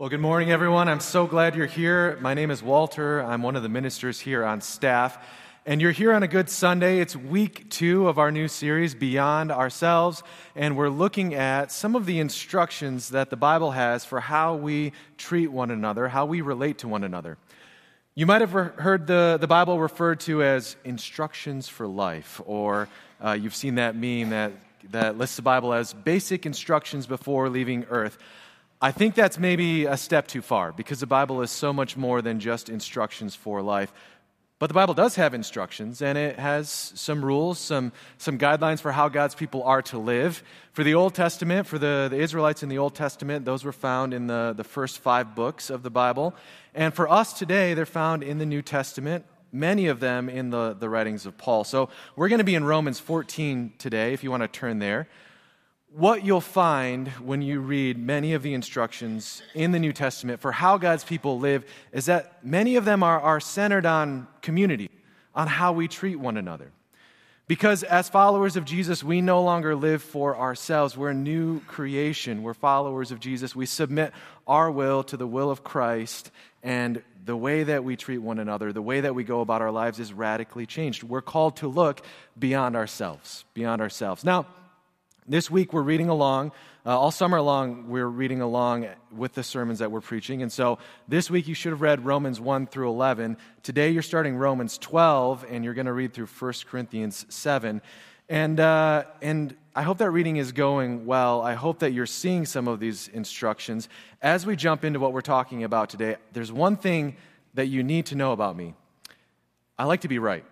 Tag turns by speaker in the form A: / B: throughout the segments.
A: Well, good morning, everyone. I'm so glad you're here. My name is Walter. I'm one of the ministers here on staff. And you're here on a good Sunday. It's week 2 of our new series, Beyond Ourselves. And we're looking at some of the instructions that the Bible has for how we treat one another, how we relate to one another. You might have heard the Bible referred to as instructions for life, or you've seen that meme that lists the Bible as basic instructions before leaving earth. I think that's maybe a step too far, because the Bible is so much more than just instructions for life. But the Bible does have instructions, and it has some rules, some guidelines for how God's people are to live. For the Old Testament, for the Israelites in the Old Testament, those were found in the first 5 books of the Bible. And for us today, they're found in the New Testament, many of them in the writings of Paul. So we're going to be in Romans 14 today, if you want to turn there. What you'll find when you read many of the instructions in the New Testament for how God's people live is that many of them are centered on community, on how we treat one another. Because as followers of Jesus, we no longer live for ourselves. We're a new creation. We're followers of Jesus. We submit our will to the will of Christ, and the way that we treat one another, the way that we go about our lives is radically changed. We're called to look beyond ourselves, Now, this week we're reading along, all summer long we're reading along with the sermons that we're preaching. And so this week you should have read Romans 1 through 11. Today you're starting Romans 12 and you're going to read through 1 Corinthians 7. And I hope that reading is going well. I hope that you're seeing some of these instructions. As we jump into what we're talking about today, there's one thing that you need to know about me. I like to be right.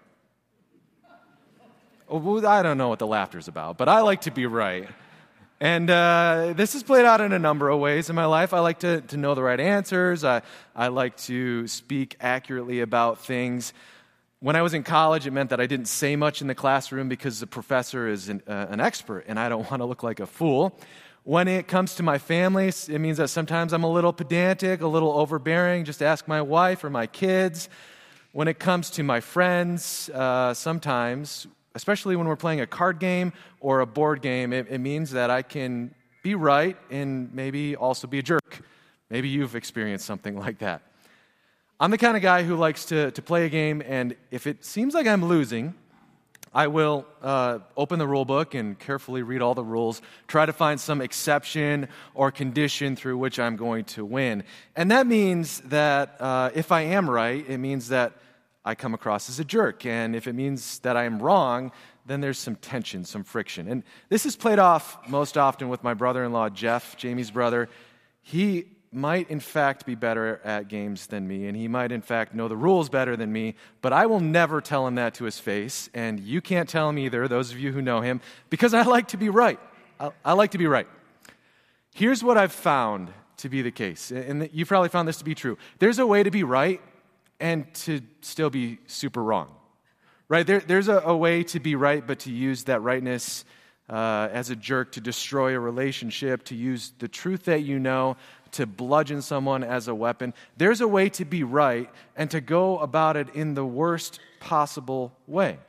A: I don't know what the laughter's about, but I like to be right. And this is played out in a number of ways in my life. I like to know the right answers. I like to speak accurately about things. When I was in college, it meant that I didn't say much in the classroom because the professor is an expert, and I don't want to look like a fool. When it comes to my family, it means that sometimes I'm a little pedantic, a little overbearing. Just ask my wife or my kids. When it comes to my friends, sometimes, especially when we're playing a card game or a board game, it means that I can be right and maybe also be a jerk. Maybe you've experienced something like that. I'm the kind of guy who likes to play a game, and if it seems like I'm losing, I will open the rule book and carefully read all the rules, try to find some exception or condition through which I'm going to win. And that means that if I am right, it means that I come across as a jerk. And if it means that I am wrong, then there's some tension, some friction. And this is played off most often with my brother-in-law, Jeff, Jamie's brother. He might, in fact, be better at games than me, and he might, in fact, know the rules better than me, but I will never tell him that to his face, and you can't tell him either, those of you who know him, because I like to be right. I like to be right. Here's what I've found to be the case, and you've probably found this to be true. There's a way to be right and to still be super wrong, right? There's a way to be right, but to use that rightness as a jerk to destroy a relationship, to use the truth that you know to bludgeon someone as a weapon. There's a way to be right and to go about it in the worst possible way.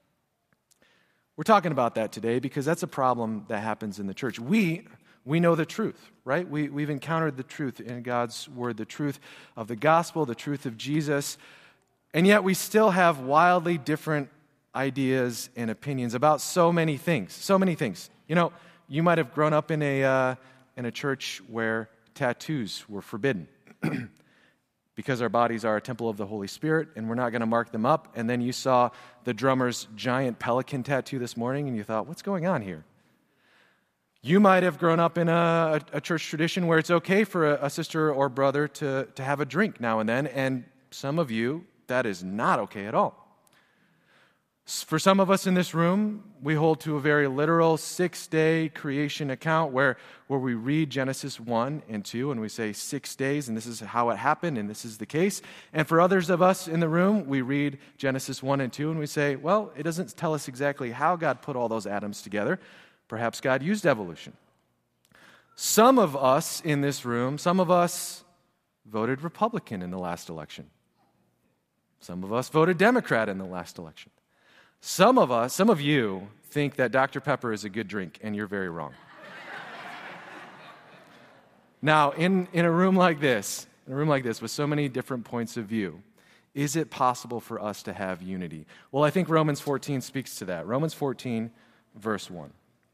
A: We're talking about that today because that's a problem that happens in the church. We know the truth, right? We've encountered the truth in God's word, the truth of the gospel, the truth of Jesus, and yet we still have wildly different ideas and opinions about so many things. You know, you might have grown up in a church where tattoos were forbidden because our bodies are a temple of the Holy Spirit and we're not going to mark them up. And then you saw the drummer's giant pelican tattoo this morning and you thought, what's going on here? You might have grown up in a church tradition where it's okay for a sister or brother to have a drink now and then, and some of you, that is not okay at all. For some of us in this room, we hold to a very literal 6-day creation account where we read Genesis 1 and 2 and we say 6 days and this is how it happened and this is the case. And for others of us in the room, we read Genesis 1 and 2 and we say, well, it doesn't tell us exactly how God put all those atoms together. Perhaps God used evolution. Some of us in this room, some of us voted Republican in the last election. Some of us voted Democrat in the last election. Some of you think that Dr. Pepper is a good drink, and you're very wrong. Now, in a room like this, with so many different points of view, is it possible for us to have unity? Well, I think Romans 14 speaks to that. Romans 14, verse 1.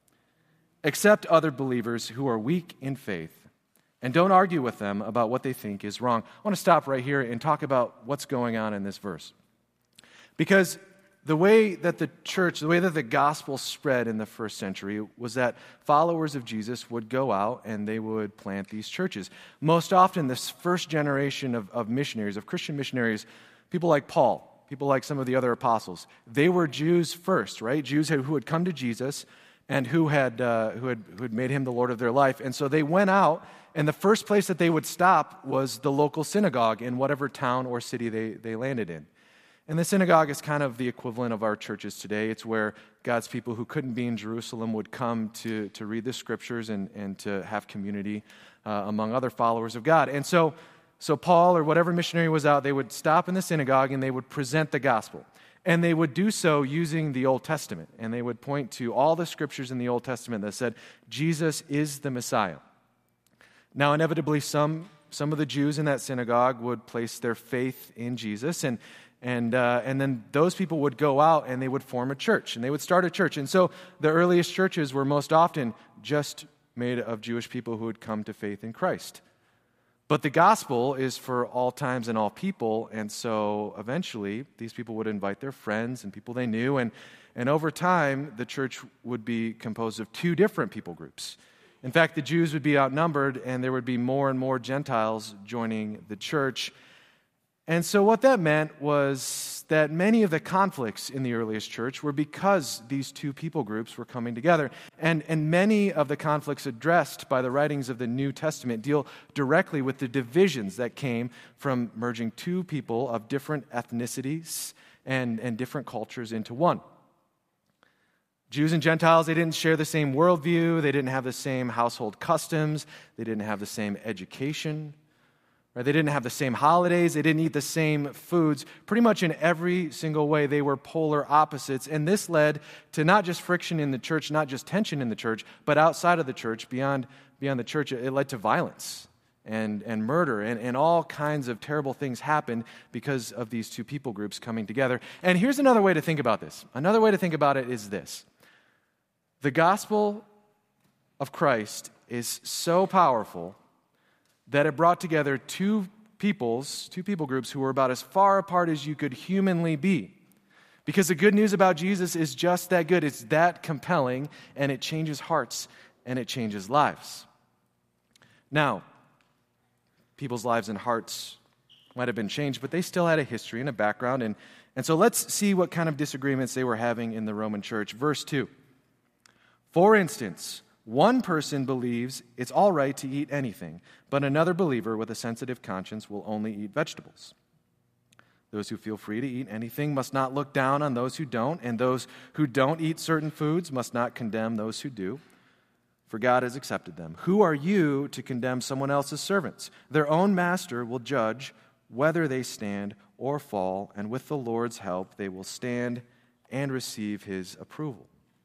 A: Accept other believers who are weak in faith, and don't argue with them about what they think is wrong. I want to stop right here and talk about what's going on in this verse. Because the way that the gospel spread in the first century was that followers of Jesus would go out and they would plant these churches. Most often, this first generation of missionaries, of Christian missionaries, people like Paul, people like some of the other apostles, they were Jews first, right? Jews who had come to Jesus and who had made him the Lord of their life. And so they went out, and the first place that they would stop was the local synagogue in whatever town or city they landed in. And the synagogue is kind of the equivalent of our churches today. It's where God's people who couldn't be in Jerusalem would come to read the scriptures and to have community among other followers of God. And so Paul or whatever missionary was out, they would stop in the synagogue and they would present the gospel. And they would do so using the Old Testament. And they would point to all the scriptures in the Old Testament that said, Jesus is the Messiah. Now, inevitably, some of the Jews in that synagogue would place their faith in Jesus, and then those people would go out and they would form a church, and they would start a church. And so the earliest churches were most often just made of Jewish people who had come to faith in Christ. But the gospel is for all times and all people, and so eventually these people would invite their friends and people they knew, and over time the church would be composed of two different people groups. In fact, the Jews would be outnumbered, and there would be more and more Gentiles joining the church. And so what that meant was that many of the conflicts in the earliest church were because these two people groups were coming together. And many of the conflicts addressed by the writings of the New Testament deal directly with the divisions that came from merging two people of different ethnicities and different cultures into one. Jews and Gentiles, they didn't share the same worldview, they didn't have the same household customs, they didn't have the same education, right? They didn't have the same holidays, they didn't eat the same foods. Pretty much in every single way, they were polar opposites, and this led to not just friction in the church, not just tension in the church, but outside of the church, beyond the church, it led to violence and murder, and all kinds of terrible things happened because of these two people groups coming together. And here's another way to think about this. Another way to think about it is this. The gospel of Christ is so powerful that it brought together two people groups who were about as far apart as you could humanly be. Because the good news about Jesus is just that good. It's that compelling, and it changes hearts, and it changes lives. Now, people's lives and hearts might have been changed, but they still had a history and a background. And so let's see what kind of disagreements they were having in the Roman church. Verse 2. For instance, one person believes it's all right to eat anything, but another believer with a sensitive conscience will only eat vegetables. Those who feel free to eat anything must not look down on those who don't, and those who don't eat certain foods must not condemn those who do, for God has accepted them. Who are you to condemn someone else's servants? Their own master will judge whether they stand or fall, and with the Lord's help they will stand and receive his approval.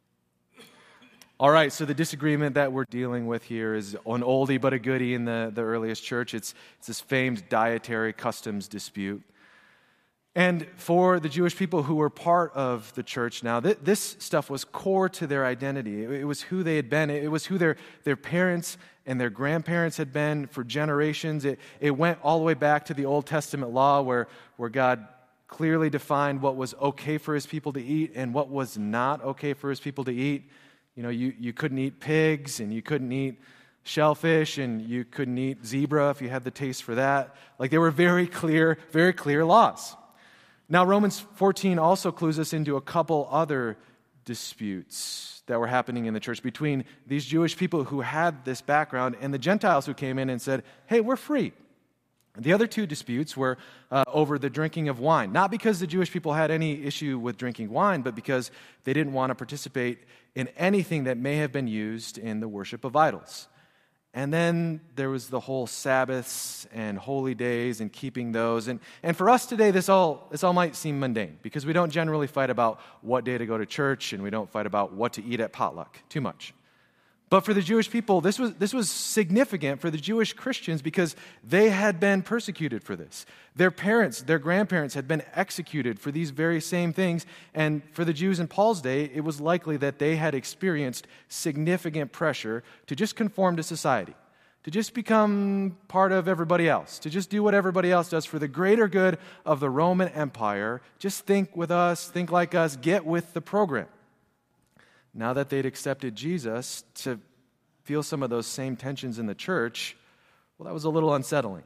A: All right, so the disagreement that we're dealing with here is an oldie but a goodie in the earliest church. It's this famed dietary customs dispute. And for the Jewish people who were part of the church now, this stuff was core to their identity. It was who they had been. It was who their parents and their grandparents had been for generations. It went all the way back to the Old Testament law where God clearly defined what was okay for his people to eat and what was not okay for his people to eat. You know, you couldn't eat pigs, and you couldn't eat shellfish, and you couldn't eat zebra if you had the taste for that. Like, they were very clear laws. Now, Romans 14 also clues us into a couple other disputes that were happening in the church between these Jewish people who had this background and the Gentiles who came in and said, hey, we're free. The other two disputes were over the drinking of wine, not because the Jewish people had any issue with drinking wine, but because they didn't want to participate in anything that may have been used in the worship of idols. And then there was the whole Sabbaths and holy days and keeping those. And for us today, this all might seem mundane because we don't generally fight about what day to go to church, and we don't fight about what to eat at potluck too much. But for the Jewish people, this was significant for the Jewish Christians because they had been persecuted for this. Their parents, their grandparents had been executed for these very same things. And for the Jews in Paul's day, it was likely that they had experienced significant pressure to just conform to society, to just become part of everybody else, to just do what everybody else does for the greater good of the Roman Empire. Just think with us, think like us, get with the program. Now that they'd accepted Jesus, to feel some of those same tensions in the church, well, that was a little unsettling.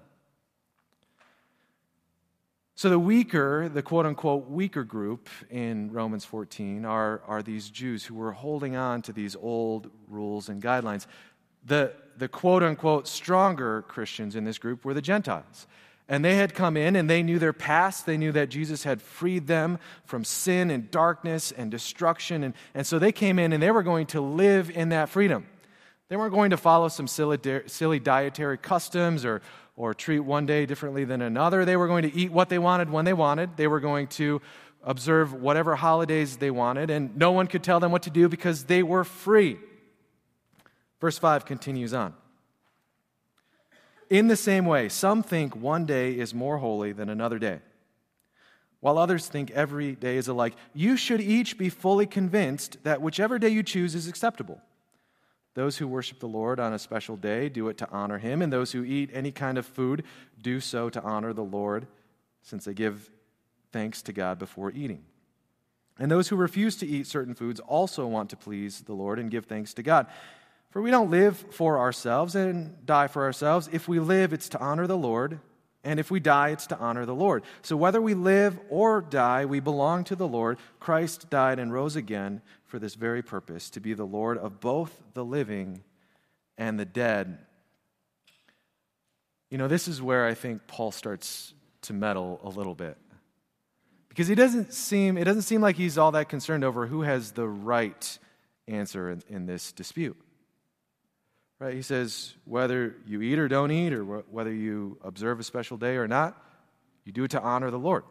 A: So the quote-unquote weaker group in Romans 14 are these Jews who were holding on to these old rules and guidelines. The quote-unquote stronger Christians in this group were the Gentiles. And they had come in and they knew their past. They knew that Jesus had freed them from sin and darkness and destruction. And so they came in and they were going to live in that freedom. They weren't going to follow some silly dietary customs or treat one day differently than another. They were going to eat what they wanted when they wanted. They were going to observe whatever holidays they wanted. And no one could tell them what to do because they were free. Verse 5 continues on. In the same way, some think one day is more holy than another day, while others think every day is alike. You should each be fully convinced that whichever day you choose is acceptable. Those who worship the Lord on a special day do it to honor Him, and those who eat any kind of food do so to honor the Lord, since they give thanks to God before eating. And those who refuse to eat certain foods also want to please the Lord and give thanks to God. For we don't live for ourselves and die for ourselves. If we live, it's to honor the Lord. And if we die, it's to honor the Lord. So whether we live or die, we belong to the Lord. Christ died and rose again for this very purpose, to be the Lord of both the living and the dead. You know, this is where I think Paul starts to meddle a little bit. Because it doesn't seem like he's all that concerned over who has the right answer in this dispute. Right? He says, whether you eat or don't eat, or whether you observe a special day or not, you do it to honor the Lord.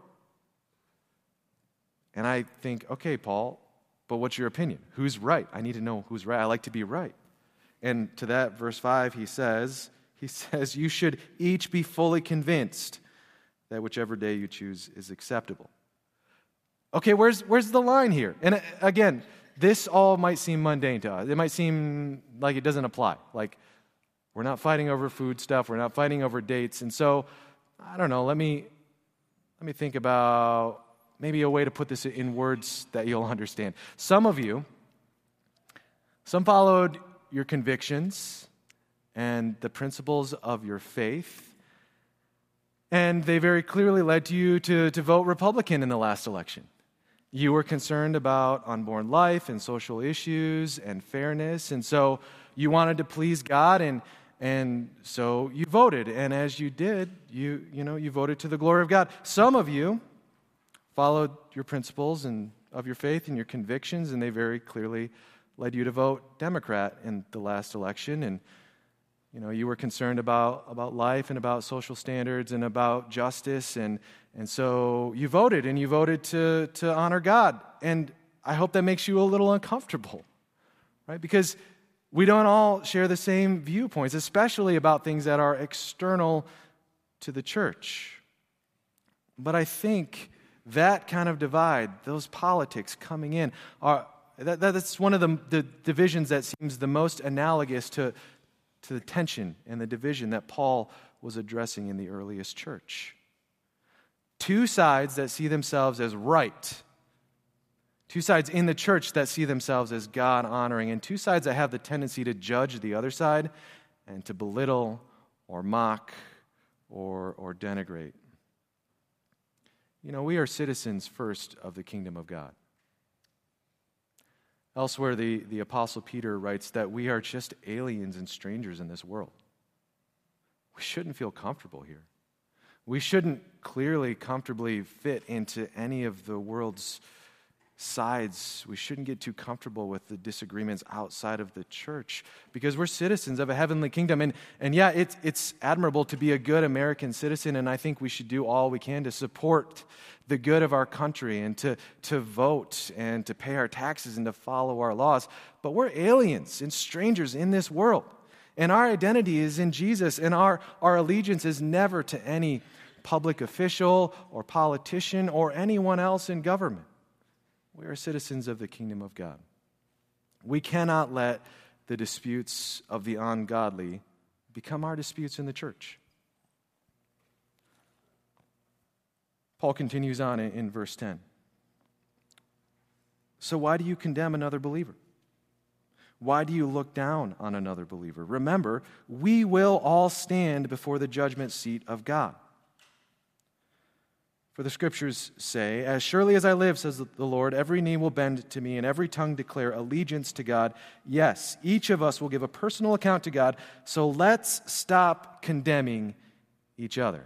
A: And I think, okay, Paul, but what's your opinion? Who's right? I need to know who's right. I like to be right. And to that, verse 5, he says, you should each be fully convinced that whichever day you choose is acceptable. Okay, where's the line here? And again, this all might seem mundane to us. It might seem like it doesn't apply. Like, we're not fighting over food stuff. We're not fighting over dates. And so, I don't know, let me think about maybe a way to put this in words that you'll understand. Some followed your convictions and the principles of your faith, and they very clearly led you to vote Republican in the last election. You were concerned about unborn life and social issues and fairness, and so you wanted to please God, and so you voted. And as you did, you voted to the glory of God. Some of you followed your principles and of your faith and your convictions, and they very clearly led you to vote Democrat in the last election. And you were concerned about life and about social standards and about justice, and so you voted, and you voted to honor God. And I hope that makes you a little uncomfortable, right? Because we don't all share the same viewpoints, especially about things that are external to the church. But I think that kind of divide, those politics coming in, that's one of the divisions that seems the most analogous to the tension and the division that Paul was addressing in the earliest church. Two sides that see themselves as right. Two sides in the church that see themselves as God-honoring, and two sides that have the tendency to judge the other side and to belittle or mock or denigrate. We are citizens first of the kingdom of God. Elsewhere, the Apostle Peter writes that we are just aliens and strangers in this world. We shouldn't feel comfortable here. We shouldn't clearly, comfortably fit into any of the world's sides. We shouldn't get too comfortable with the disagreements outside of the church because we're citizens of a heavenly kingdom. And yeah, it's admirable to be a good American citizen, and I think we should do all we can to support the good of our country and to vote and to pay our taxes and to follow our laws. But we're aliens and strangers in this world. And our identity is in Jesus, and our allegiance is never to any public official or politician or anyone else in government. We are citizens of the kingdom of God. We cannot let the disputes of the ungodly become our disputes in the church. Paul continues on in verse 10. So why do you condemn another believer? Why do you look down on another believer? Remember, we will all stand before the judgment seat of God. For the scriptures say, as surely as I live, says the Lord, every knee will bend to me and every tongue declare allegiance to God. Yes, each of us will give a personal account to God, so let's stop condemning each other.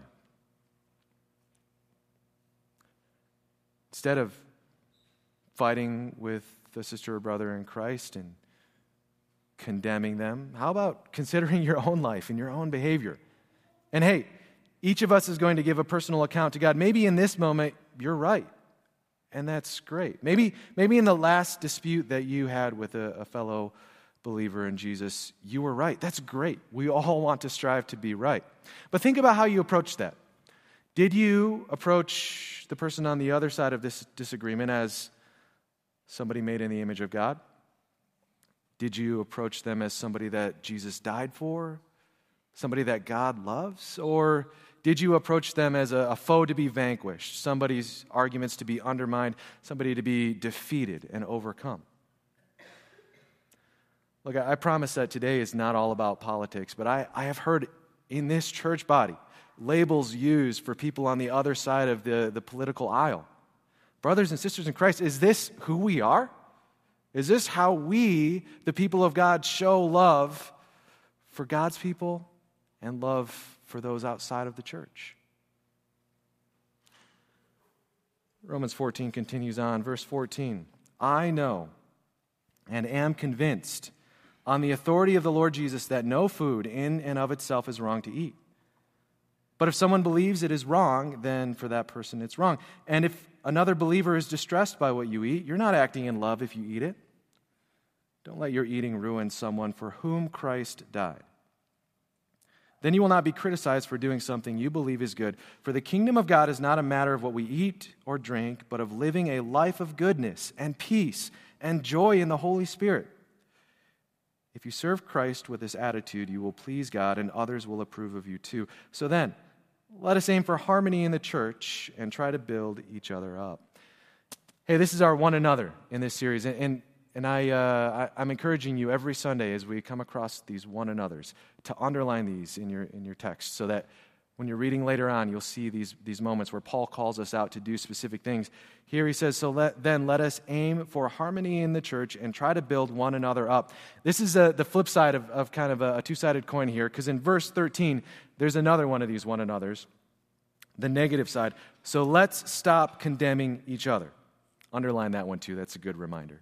A: Instead of fighting with a sister or brother in Christ and condemning them, how about considering your own life and your own behavior? And hey, each of us is going to give a personal account to God. Maybe in this moment, you're right, and that's great. Maybe in the last dispute that you had with a fellow believer in Jesus, you were right. That's great. We all want to strive to be right. But think about how you approach that. Did you approach the person on the other side of this disagreement as somebody made in the image of God? Did you approach them as somebody that Jesus died for? Somebody that God loves? Or did you approach them as a foe to be vanquished, somebody's arguments to be undermined, somebody to be defeated and overcome? Look, I promise that today is not all about politics, but I have heard in this church body labels used for people on the other side of the political aisle. Brothers and sisters in Christ, is this who we are? Is this how we, the people of God, show love for God's people and love for those outside of the church? Romans 14 continues on, verse 14. I know and am convinced on the authority of the Lord Jesus that no food in and of itself is wrong to eat. But if someone believes it is wrong, then for that person it's wrong. And if another believer is distressed by what you eat, you're not acting in love if you eat it. Don't let your eating ruin someone for whom Christ died. Then you will not be criticized for doing something you believe is good. For the kingdom of God is not a matter of what we eat or drink, but of living a life of goodness and peace and joy in the Holy Spirit. If you serve Christ with this attitude, you will please God, and others will approve of you too. So then, let us aim for harmony in the church and try to build each other up. Hey, this is our one another in this series, and I'm encouraging you every Sunday as we come across these one another's to underline these in your text, so that when you're reading later on, you'll see these moments where Paul calls us out to do specific things. Here he says, let us aim for harmony in the church and try to build one another up. This is the flip side of kind of a two-sided coin here, because in verse 13, there's another one of these one another's, the negative side. So let's stop condemning each other. Underline that one too. That's a good reminder.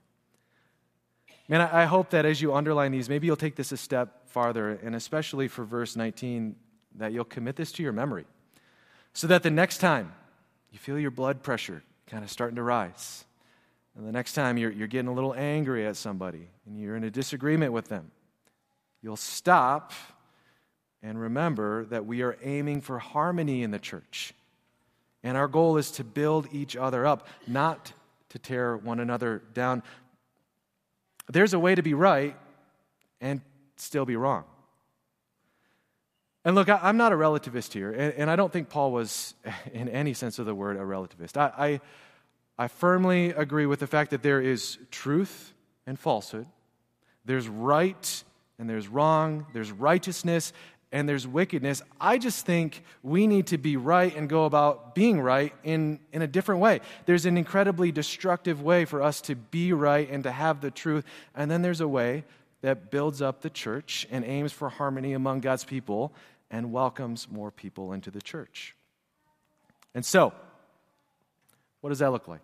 A: Man, I hope that as you underline these, maybe you'll take this a step farther, and especially for verse 19, that you'll commit this to your memory, so that the next time you feel your blood pressure kind of starting to rise, and the next time you're getting a little angry at somebody and you're in a disagreement with them, you'll stop and remember that we are aiming for harmony in the church. And our goal is to build each other up, not to tear one another down. There's a way to be right and still be wrong. And look, I'm not a relativist here, and I don't think Paul was, in any sense of the word, a relativist. I firmly agree with the fact that there is truth and falsehood. There's right and there's wrong. There's righteousness and there's wickedness. I just think we need to be right and go about being right in a different way. There's an incredibly destructive way for us to be right and to have the truth, and then there's a way that builds up the church and aims for harmony among God's people and welcomes more people into the church. And so, what does that look like?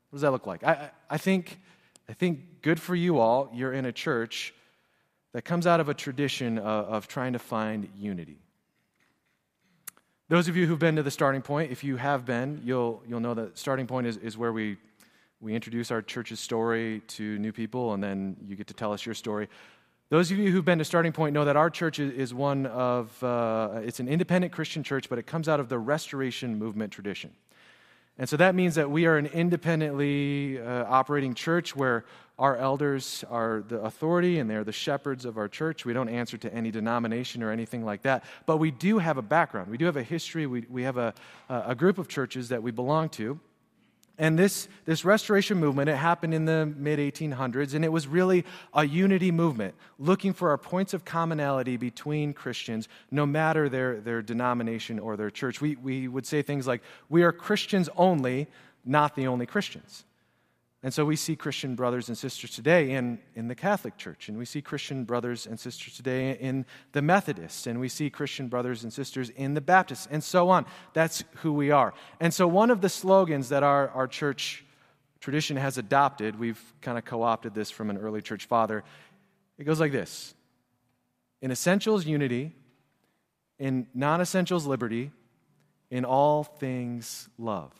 A: What does that look like? I think good for you all, you're in a church that comes out of a tradition of trying to find unity. Those of you who've been to the Starting Point, if you have been, you'll know that Starting Point is where we introduce our church's story to new people, and then you get to tell us your story. Those of you who've been to Starting Point know that our church is one of, it's an independent Christian church, but it comes out of the Restoration Movement tradition. And so that means that we are an independently operating church where our elders are the authority and they're the shepherds of our church. We don't answer to any denomination or anything like that. But we do have a background. We do have a history. We have a group of churches that we belong to. And this restoration movement, it happened in the mid-1800s, and it was really a unity movement, looking for our points of commonality between Christians, no matter their denomination or their church. We would say things like, we are Christians only, not the only Christians. And so we see Christian brothers and sisters today in the Catholic Church, and we see Christian brothers and sisters today in the Methodists, and we see Christian brothers and sisters in the Baptists, and so on. That's who we are. And so one of the slogans that our church tradition has adopted, we've kind of co-opted this from an early church father, it goes like this: in essentials, unity; in non-essentials, liberty; in all things, love.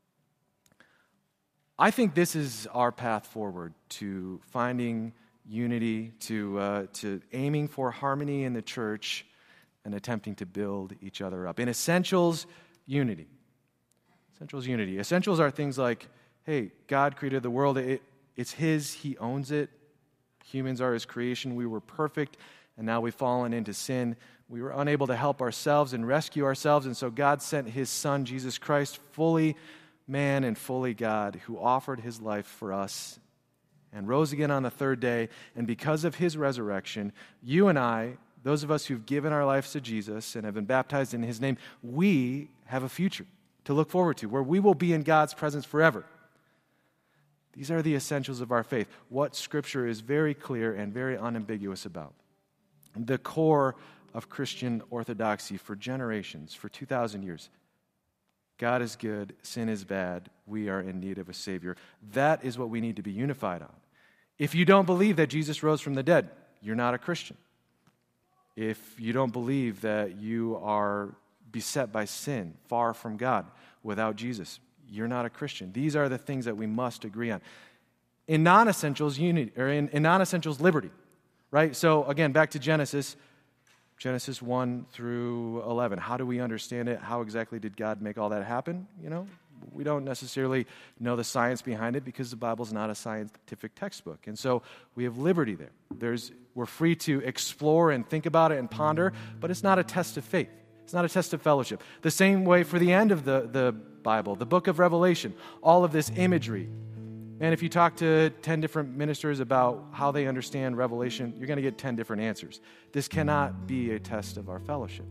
A: I think this is our path forward to finding unity, to aiming for harmony in the church, and attempting to build each other up. In essentials, unity. Essentials, unity. Essentials are things like, hey, God created the world. It's His. He owns it. Humans are His creation. We were perfect, and now we've fallen into sin. We were unable to help ourselves and rescue ourselves, and so God sent His Son, Jesus Christ, fully man and fully God, who offered His life for us and rose again on the third day. And because of His resurrection, you and I, those of us who've given our lives to Jesus and have been baptized in His name, we have a future to look forward to, where we will be in God's presence forever. These are the essentials of our faith, what Scripture is very clear and very unambiguous about. The core of Christian orthodoxy for generations, for 2,000 years. God is good, sin is bad, we are in need of a Savior. That is what we need to be unified on. If you don't believe that Jesus rose from the dead, you're not a Christian. If you don't believe that you are beset by sin, far from God, without Jesus, you're not a Christian. These are the things that we must agree on. In non-essentials, unity, or in non-essentials, liberty, right? So again, back to Genesis 1 through 11. How do we understand it? How exactly did God make all that happen? We don't necessarily know the science behind it because the Bible's not a scientific textbook. And so we have liberty there. We're free to explore and think about it and ponder, but it's not a test of faith. It's not a test of fellowship. The same way for the end of the Bible, the book of Revelation, all of this imagery. And if you talk to 10 different ministers about how they understand Revelation, you're going to get 10 different answers. This cannot be a test of our fellowship.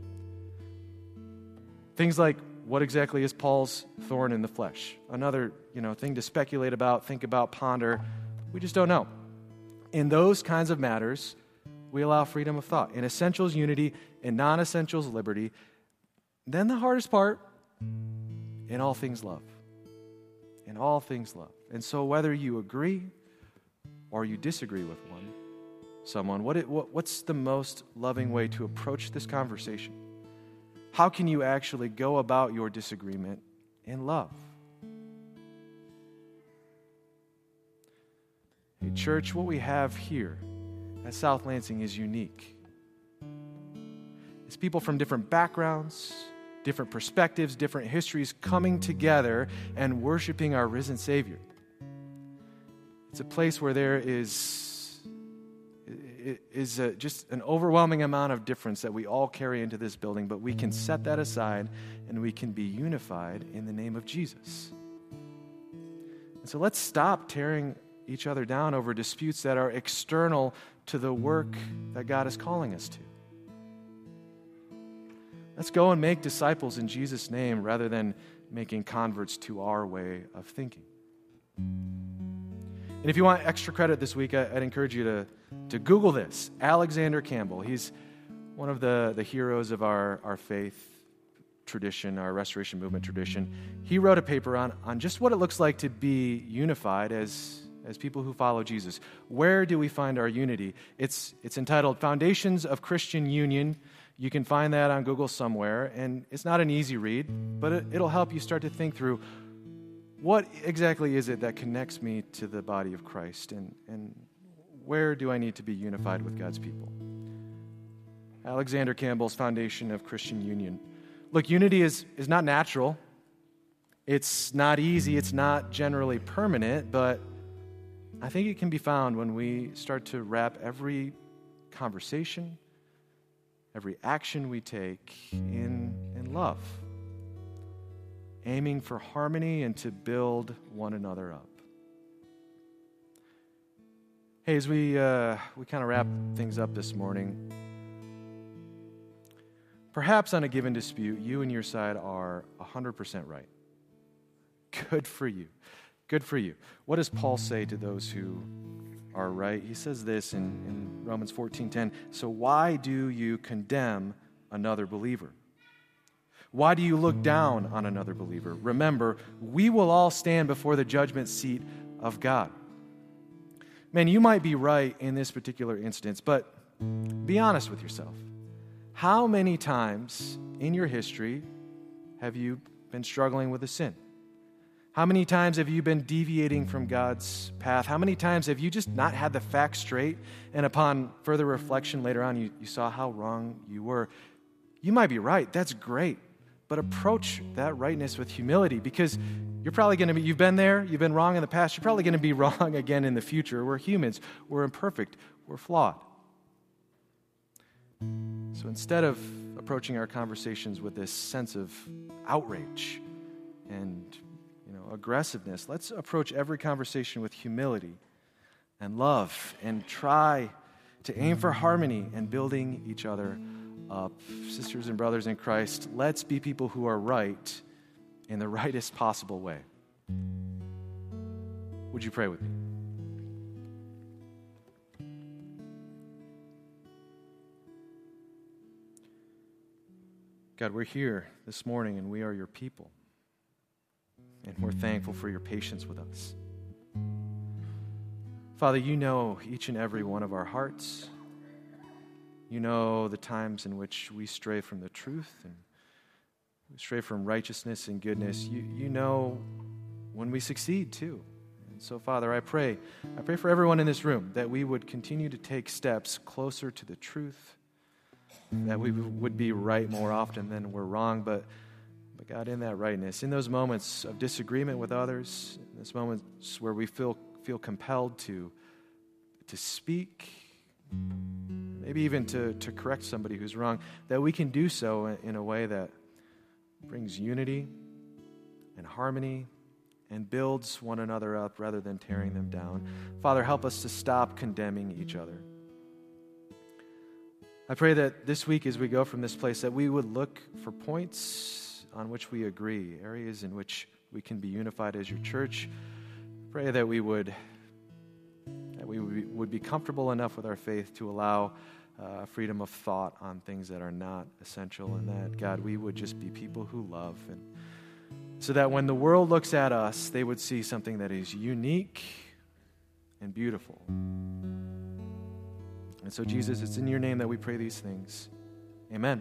A: Things like, what exactly is Paul's thorn in the flesh? Another, thing to speculate about, think about, ponder. We just don't know. In those kinds of matters, we allow freedom of thought. In essentials, unity. In non-essentials, liberty. Then the hardest part, in all things, love. In all things, love. And so whether you agree or you disagree with someone, what's the most loving way to approach this conversation? How can you actually go about your disagreement in love? Hey, church, what we have here at South Lansing is unique. It's people from different backgrounds, different perspectives, different histories coming together and worshiping our risen Savior. It's a place where there is just an overwhelming amount of difference that we all carry into this building, but we can set that aside and we can be unified in the name of Jesus. And so let's stop tearing each other down over disputes that are external to the work that God is calling us to. Let's go and make disciples in Jesus' name rather than making converts to our way of thinking. And if you want extra credit this week, I'd encourage you to Google this. Alexander Campbell. He's one of the heroes of our faith. tradition, our Restoration Movement tradition, he wrote a paper on just what it looks like to be unified as people who follow Jesus. Where do we find our unity? It's entitled Foundations of Christian Union. You can find that on Google somewhere, and it's not an easy read, but it'll help you start to think through what exactly is it that connects me to the body of Christ, and where do I need to be unified with God's people? Alexander Campbell's Foundation of Christian Union. Look, unity is not natural. It's not easy. It's not generally permanent, but I think it can be found when we start to wrap every conversation, every action we take in love, aiming for harmony and to build one another up. Hey, as we kind of wrap things up this morning, perhaps on a given dispute, you and your side are 100% right. Good for you. Good for you. What does Paul say to those who are right? He says this in Romans 14:10. So why do you condemn another believer? Why do you look down on another believer? Remember, we will all stand before the judgment seat of God. Man, you might be right in this particular instance, but be honest with yourself. How many times in your history have you been struggling with a sin? How many times have you been deviating from God's path? How many times have you just not had the facts straight, and upon further reflection later on, you saw how wrong you were? You might be right. That's great. But approach that rightness with humility, because you're probably going to be, you've been there, you've been wrong in the past, you're probably going to be wrong again in the future. We're humans. We're imperfect. We're flawed. So instead of approaching our conversations with this sense of outrage and aggressiveness, let's approach every conversation with humility and love and try to aim for harmony and building each other up. Sisters and brothers in Christ, let's be people who are right in the rightest possible way. Would you pray with me? God, we're here this morning and we are your people. And we're thankful for your patience with us. Father, you know each and every one of our hearts. You know the times in which we stray from the truth and we stray from righteousness and goodness. You know when we succeed too. And so, Father, I pray for everyone in this room that we would continue to take steps closer to the truth, that we would be right more often than we're wrong, but God, in that rightness, in those moments of disagreement with others, in those moments where we feel compelled to speak, maybe even to correct somebody who's wrong, that we can do so in a way that brings unity and harmony and builds one another up rather than tearing them down. Father, help us to stop condemning each other. I pray that this week as we go from this place that we would look for points on which we agree, areas in which we can be unified as your church. Pray that we would be comfortable enough with our faith to allow freedom of thought on things that are not essential, and that, God, we would just be people who love, and so that when the world looks at us, they would see something that is unique and beautiful. And so, Jesus, it's in your name that we pray these things. Amen.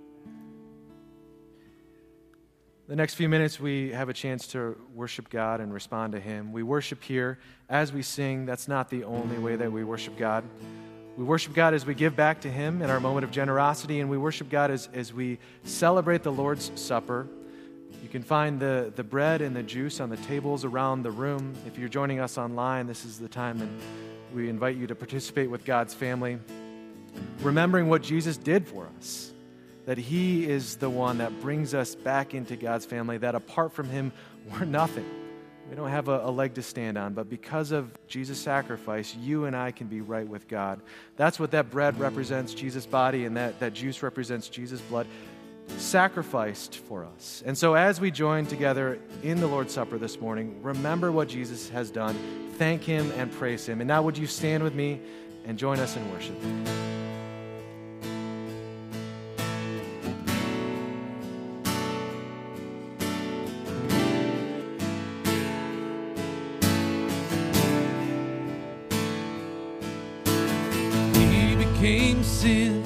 A: The next few minutes, we have a chance to worship God and respond to Him. We worship here as we sing. That's not the only way that we worship God. We worship God as we give back to Him in our moment of generosity, and we worship God as we celebrate the Lord's Supper. You can find the bread and the juice on the tables around the room. If you're joining us online, this is the time that we invite you to participate with God's family, remembering what Jesus did for us. That He is the one that brings us back into God's family, that apart from Him, we're nothing. We don't have a leg to stand on, but because of Jesus' sacrifice, you and I can be right with God. That's what that bread represents, Jesus' body, and that juice represents Jesus' blood, sacrificed for us. And so as we join together in the Lord's Supper this morning, remember what Jesus has done, thank Him, and praise Him. And now would you stand with me and join us in worship?
B: overcame sin